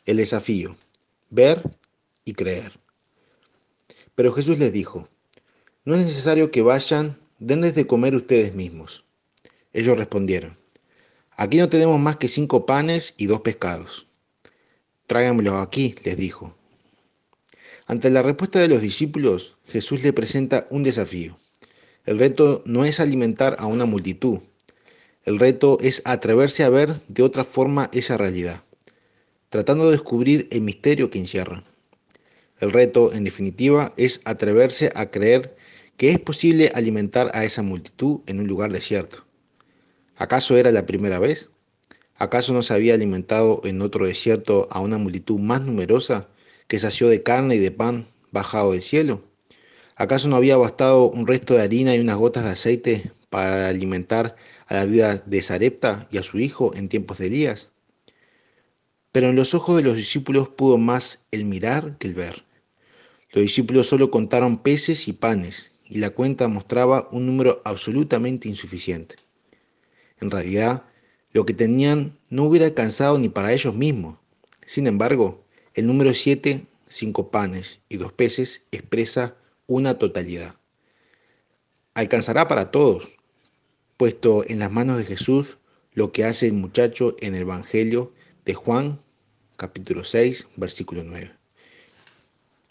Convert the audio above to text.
El desafío: ver y creer. Pero Jesús les dijo: no es necesario que vayan, denles de comer ustedes mismos. Ellos respondieron: aquí no tenemos más que 5 panes y 2 pescados. Tráiganmelos aquí, les dijo. Ante la respuesta de los discípulos, Jesús le presenta un desafío. El reto no es alimentar a una multitud. El reto es atreverse a ver de otra forma esa realidad, tratando de descubrir el misterio que encierra. El reto, en definitiva, es atreverse a creer que es posible alimentar a esa multitud en un lugar desierto. ¿Acaso era la primera vez? ¿Acaso no se había alimentado en otro desierto a una multitud más numerosa que sació de carne y de pan bajado del cielo? ¿Acaso no había bastado un resto de harina y unas gotas de aceite para alimentar a la viuda de Sarepta y a su hijo en tiempos de Elías? Pero en los ojos de los discípulos pudo más el mirar que el ver. Los discípulos solo contaron peces y panes, y la cuenta mostraba un número absolutamente insuficiente. En realidad, lo que tenían no hubiera alcanzado ni para ellos mismos. Sin embargo, el número 7, 5 panes y 2 peces, expresa una totalidad. Alcanzará para todos, puesto en las manos de Jesús lo que hace el muchacho en el Evangelio de Juan, capítulo 6, versículo 9.